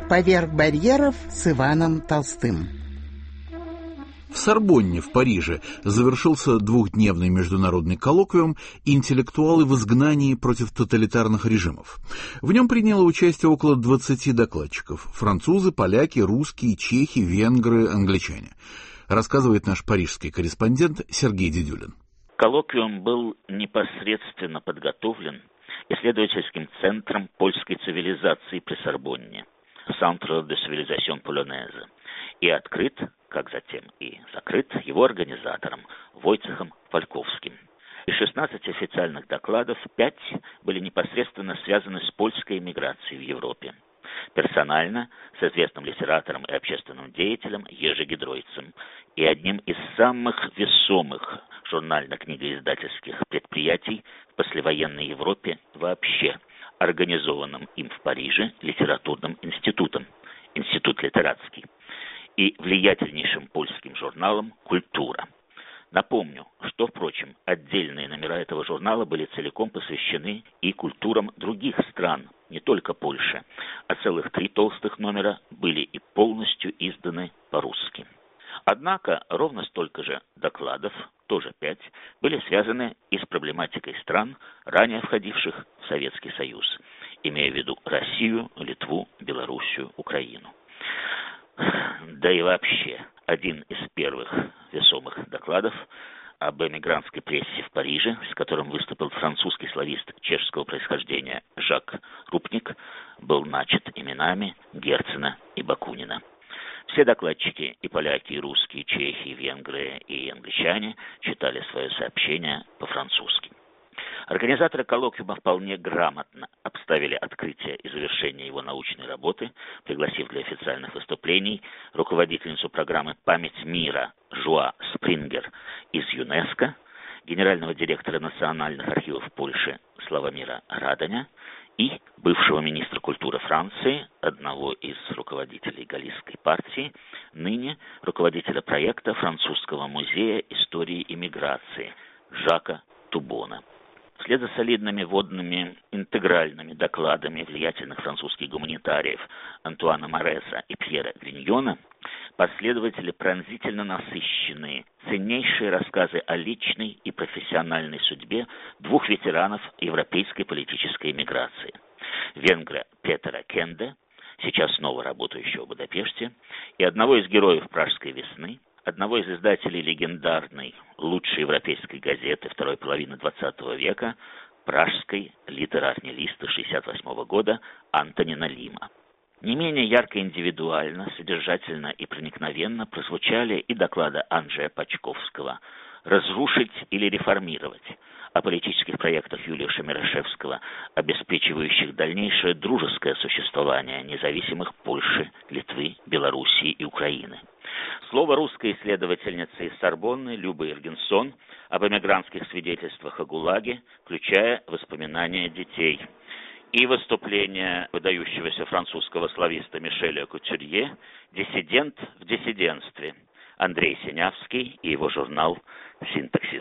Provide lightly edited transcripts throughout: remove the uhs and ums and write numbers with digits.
Поверх барьеров с Иваном Толстым. В Сорбонне в Париже завершился двухдневный международный коллоквиум «Интеллектуалы в изгнании против тоталитарных режимов». В нем приняло участие около 20 докладчиков – французы, поляки, русские, чехи, венгры, англичане. Рассказывает наш парижский корреспондент Сергей Дедюлин. Коллоквиум был непосредственно подготовлен исследовательским центром польской цивилизации при Сорбонне, Centre de Civilisation Polonaise, и открыт, как затем и закрыт, его организатором Войцехом Фальковским. Из 16 официальных докладов 5 были непосредственно связаны с польской эмиграцией в Европе. Персонально с известным литератором и общественным деятелем Ежи Гидройцем и одним из самых весомых журнально-книгоиздательских предприятий в послевоенной Европе вообще, организованным им в Париже литературным институтом, Институт литератский, и влиятельнейшим польским журналом «Культура». Напомню, что, впрочем, отдельные номера этого журнала были целиком посвящены и культурам других стран, не только Польши, а целых 3 толстых номера были и полностью изданы по-русски. Однако ровно столько же докладов, тоже 5, были связаны и с проблематикой стран, ранее входивших в Советский Союз, имея в виду Россию, Литву, Белоруссию, Украину. Да и вообще, один из первых весомых докладов об эмигрантской прессе в Париже, с которым выступил французский славист чешского происхождения Жак Рупник, был начат именами Герцена и Бакунина. Все докладчики, и поляки, и русские, и чехи, и венгры, и англичане, читали свое сообщение по-французски. Организаторы коллоквиума вполне грамотно обставили открытие и завершение его научной работы, пригласив для официальных выступлений руководительницу программы «Память мира» Жуа Спрингер из ЮНЕСКО, генерального директора национальных архивов Польши Славомира Радоня и бывшего министра культуры Франции, одного из руководителей Галлийской партии, ныне руководителя проекта Французского музея истории иммиграции Жака Тубона. Вслед за солидными водными интегральными докладами влиятельных французских гуманитариев Антуана Мореса и Пьера Гриньона последовали пронзительно насыщенные, ценнейшие рассказы о личной и профессиональной судьбе 2 ветеранов европейской политической эмиграции. Венгра Петера Кенде, сейчас снова работающего в Будапеште, и одного из героев Пражской весны, одного из издателей легендарной лучшей европейской газеты второй половины XX века, пражской литерарной листы 1968 года Антонина Лима. Не менее ярко индивидуально, содержательно и проникновенно прозвучали и доклады Анджея Пачковского «Разрушить или реформировать», о политических проектах Юлия Шемерешевского, обеспечивающих дальнейшее дружеское существование независимых Польши, Литвы, Белоруссии и Украины. Слово русской исследовательницы из Сорбонны Любы Иргенсон об эмигрантских свидетельствах о ГУЛАГе, включая воспоминания детей. И выступление выдающегося французского слависта Мишеля Кутюрье «Диссидент в диссидентстве» Андрей Синявский и его журнал «Синтаксис».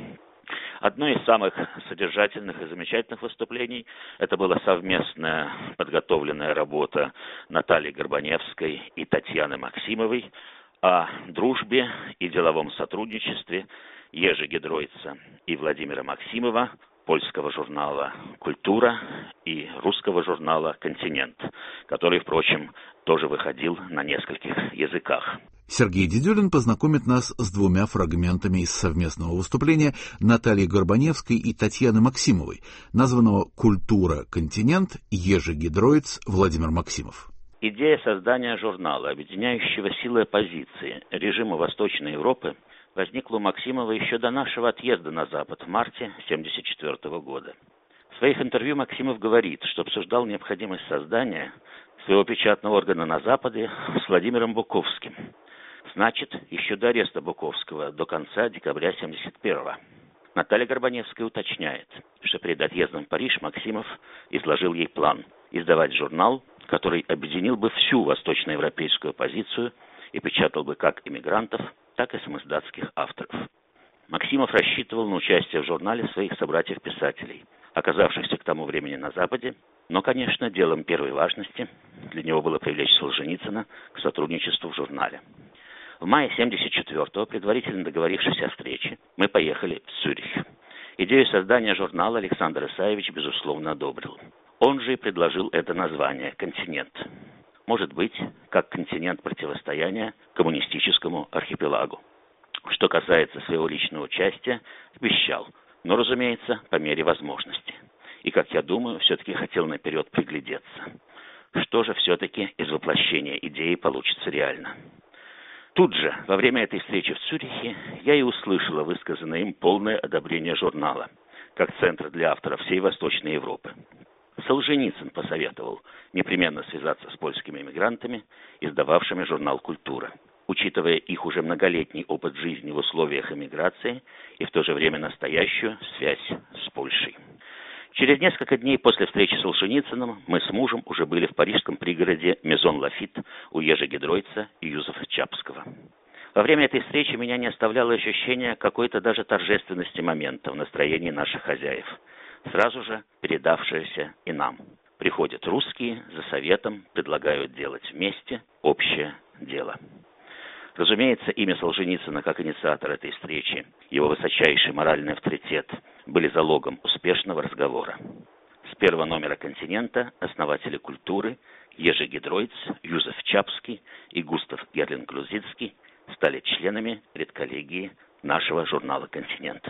Одно из самых содержательных и замечательных выступлений это была совместная подготовленная работа Натальи Горбаневской и Татьяны Максимовой о дружбе и деловом сотрудничестве Ежи Гидройца и Владимира Максимова, польского журнала «Культура» и русского журнала «Континент», который, впрочем, тоже выходил на нескольких языках. Сергей Дедюлин познакомит нас с 2 фрагментами из совместного выступления Натальи Горбаневской и Татьяны Максимовой, названного «Культура. Континент. Ежи Гидройц. Владимир Максимов». Идея создания журнала, объединяющего силы оппозиции режима Восточной Европы, возникла у Максимова еще до нашего отъезда на Запад в марте 1974 года. В своих интервью Максимов говорит, что обсуждал необходимость создания своего печатного органа на Западе с Владимиром Буковским. Значит, еще до ареста Буковского, до конца декабря 1971-го. Наталья Горбаневская уточняет, что перед отъездом в Париж Максимов изложил ей план издавать журнал, который объединил бы всю восточноевропейскую оппозицию и печатал бы как иммигрантов, так и самоиздатских авторов. Максимов рассчитывал на участие в журнале своих собратьев-писателей оказавшихся к тому времени на Западе, но, конечно, делом первой важности для него было привлечь Солженицына к сотрудничеству в журнале. В мае 1974-го, предварительно договорившись о встрече, мы поехали в Цюрих. Идею создания журнала Александр Исаевич, безусловно, одобрил. Он же и предложил это название «Континент». Может быть, как континент противостояния коммунистическому архипелагу. Что касается своего личного участия, обещал, но, разумеется, по мере возможности. И, как я думаю, все-таки хотел наперед приглядеться. Что же все-таки из воплощения идеи получится реально? Тут же, во время этой встречи в Цюрихе, я и услышала высказанное им полное одобрение журнала, как центра для авторов всей Восточной Европы. Солженицын посоветовал непременно связаться с польскими эмигрантами, издававшими журнал «Культура», учитывая их уже многолетний опыт жизни в условиях эмиграции и в то же время настоящую связь с Польшей. Через несколько дней после встречи с Солженицыным мы с мужем уже были в парижском пригороде Мезон-Лафит у Ежи Гидройца и Юзефа Чапского. Во время этой встречи меня не оставляло ощущение какой-то даже торжественности момента в настроении наших хозяев, сразу же передавшееся и нам. Приходят русские, за советом предлагают делать вместе общее дело. Разумеется, имя Солженицына как инициатора этой встречи, его высочайший моральный авторитет были залогом успешного разговора. С первого номера «Континента» основатели «Культуры» Ежи Гидройц, Юзеф Чапский и Густав Герлинг-Лузицкий стали членами редколлегии нашего журнала «Континент».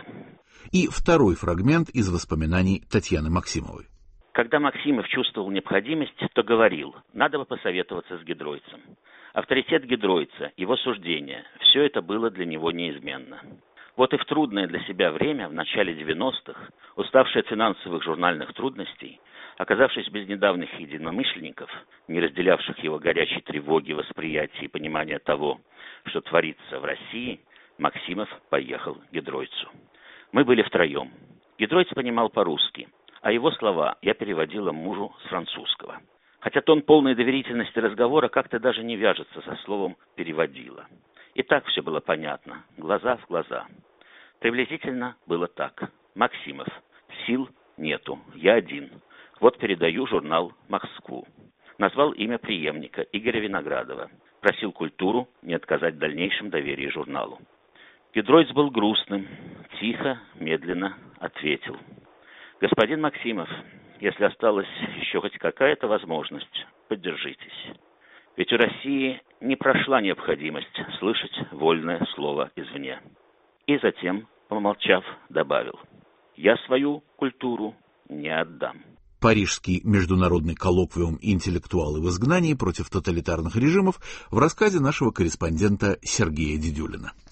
И второй фрагмент из воспоминаний Татьяны Максимовой. Когда Максимов чувствовал необходимость, то говорил, надо бы посоветоваться с Гидройцем. Авторитет Гидройца, его суждения, все это было для него неизменно. Вот и в трудное для себя время, в начале 90-х, уставший от финансовых журнальных трудностей, оказавшись без недавних единомышленников, не разделявших его горячей тревоги, восприятия и понимания того, что творится в России, Максимов поехал к Гидройцу. Мы были втроем. Гидройц понимал по-русски, а его слова я переводила мужу с французского. Хотя тон полной доверительности разговора как-то даже не вяжется со словом «переводила». И так все было понятно, глаза в глаза. Приблизительно было так. Максимов. Сил нету, я один. Вот передаю журнал «Москву». Назвал имя преемника Игоря Виноградова. Просил «Культуру» не отказать в дальнейшем доверии журналу. Гидройц был грустным, тихо, медленно ответил. «Господин Максимов, если осталась еще хоть какая-то возможность, поддержитесь. Ведь у России не прошла необходимость слышать вольное слово извне». И затем, помолчав, добавил: «Я свою культуру не отдам». Парижский международный коллоквиум «Интеллектуалы в изгнании против тоталитарных режимов» в рассказе нашего корреспондента Сергея Дедюлина.